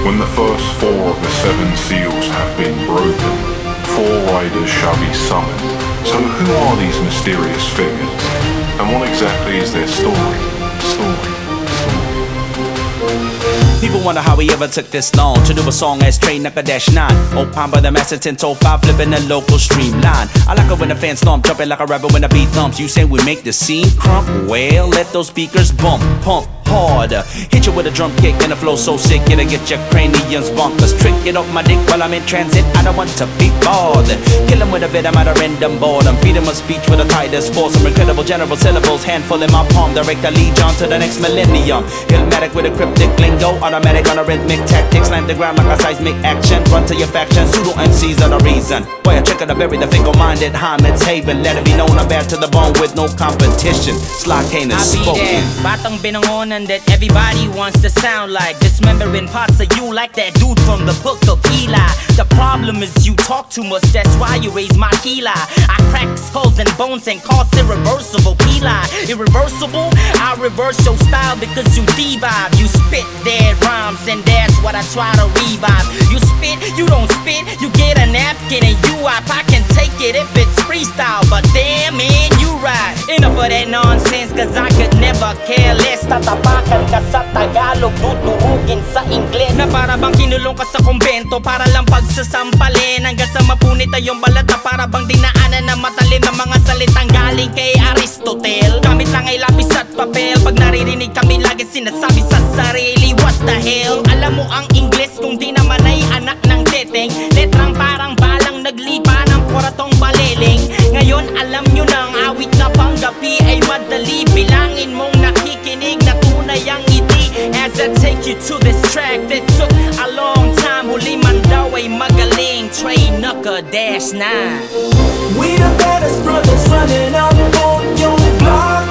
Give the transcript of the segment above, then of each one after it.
When the first four of the seven seals have been broken, four riders shall be summoned. So who are these mysterious figures? And what exactly is their story? People wonder how we ever took this long to do a song as straight Knuckle Dash 9. Opined by the master 10-5, flipping the local streamline. I like it when the fans stomp, jumping like a rapper when the beat thumps. You say we make the scene crump? Well, let those speakers bump, pump harder. Hit you with a drum kick and a flow so sick it'll get your craniums bonkers. Trick it off my dick while I'm in transit, I don't want to be bothered. Kill him with a bit, I'm at a random boredom. Feed him a speech with a tightest force. Some incredible general syllables, handful in my palm. Direct the lead on to the next millennium. Illmatic with a cryptic lingo, automatic on a rhythmic tactic. Slam the ground like a seismic action. Run to your faction, pseudo MCs are the reason. Boy, I check it, I bury the fickle-minded Hyman's haven. Let it be known I'm bad to the bone with no competition. Sly Kane is spoken. Batang binangonan that everybody wants to sound like. Dismembering parts of you like that dude from the book of Eli. The problem is you talk too much, that's why you raise my Eli. I crack skulls and bones and cause irreversible Eli. Irreversible, I reverse your style because you devive. You spit dead rhymes and that's what I try to revive. You spit, you don't spit, you get a napkin and you up. I can take it if it's freestyle, but damn man, you right. Enough of that nonsense, cause I could never care less. Tatapakan ka sa Tagalog, dudurugin sa Ingles. Na para bang kinulong ka sa kumbento, para lang pagsasampalin. Hanggang sa mapunit ay yung balat na para bang dinaanan na matalim ng mga salitang galing kay Aristotle. Gamit lang ay lapis at papel, pag naririnig kami lagi sinasabi sa sarili, what the hell? Alam mo ang Ingles kung di naman ay anak ng teteng. Letrang parang balang naglipa ng poratong baleling. Ngayon alam nyo nang awit na panggabi ay madali. Bilangin mong nakikinig na tunay ang ngiti. As I take you to this track that took a long time. Huli man daw ay magaling. Trey Knuckle Dash 9. We the baddest brothers running up on your block.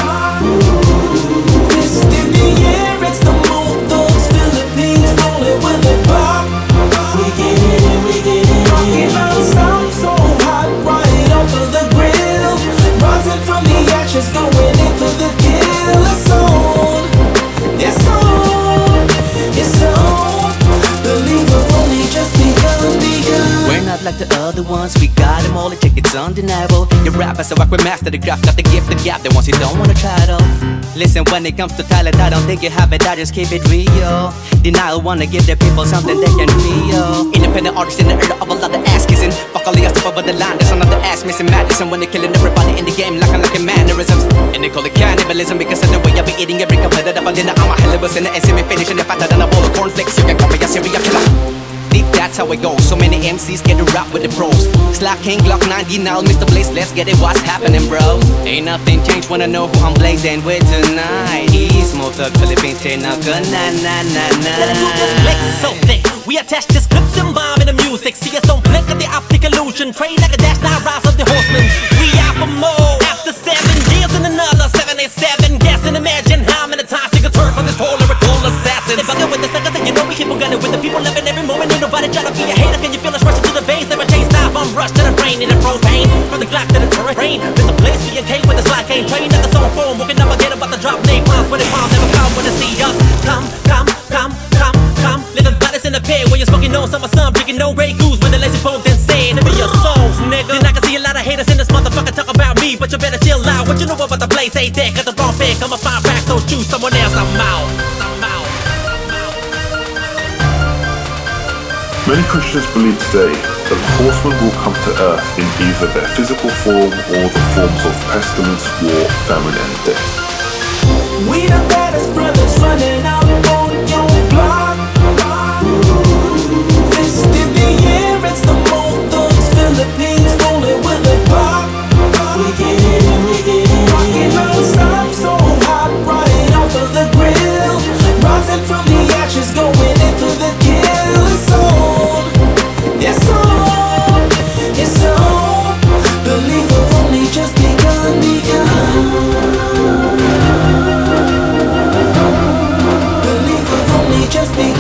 Fist in the air, it's the Move Thugs Philippines rolling with the pop. We get it, rocking out sound so hot, right off of the grill. Rising from the ashes, going into the kill. It's on, it's on, it's on. Believe we've only just begun. We're not like the other ones, we got them all, check it's undeniable. Your rappers so I can master the craft, got the gift, the gap, the ones you don't wanna try though. Listen, when it comes to talent, I don't think you have it, I just keep it real. Denial wanna give the people something they can feel. Independent artists in the era of a lot of ass kissing. Fuckily I step over the line, there's another ass missing madness. And when they're killing everybody in the game like I'm like mannerisms. And they call it cannibalism because of the way I be eating every competitor. But then I'm a hell of a sinner and see me finishing it fatter than a bowl of cornflakes. You can call me a serial killer. Deep, that's how it goes. So many MCs get to rap with the pros. Sly King, Glock 90, now Mr. Blaze, let's get it, what's happening, bro? Ain't nothing changed when I know who I'm blazing with tonight. He's Move Thugs Philippines, Trey Knuckle, na-na-na-na. Let us do this flex so thick. We attach this clips and bomb in the music. See us don't blink at the optic illusion. Trey Knuckle Dash 9, rise of the horsemen. We out for more. After 7 years and another 787. Guess and imagine how many times you can turn from this whole lyrical assassin. They bugging with the suckers and you know we keep on gunning with the people living every moment. Ain't nobody try to be a hater. Can you feel us rushing to the veins? Never change style. I'm rushed to the brain in the propane. From the Glock to the terrain. With the place we K with the Sly King. Trey Knuckle on form. Walking up again about the drop name bombs. When it bombs never come when they see us. Come. Living bodies in the pit where you're smoking on some sun. Drinking no Grey Goose when the lazy bone then say to be your souls, nigga. Then I can see a lot of haters in this motherfucker talk about me, but you better chill out. What you know about the place? Ain't there? Got the wrong pick. I'ma find back, so choose someone else. I'm out. Many Christians believe today that the horsemen will come to earth in either their physical form or the forms of pestilence, war, famine and death. We the baddest brothers running up on your block. Fist in the air, it's the Move Thugs Philippines rolling with the pop. We get it, rocking non-stop, so hot, right off of the grill. Rising from the ashes, going into the kill. It's on, it's on, it's on. Believe we've only just begun. Believe we've only just begun.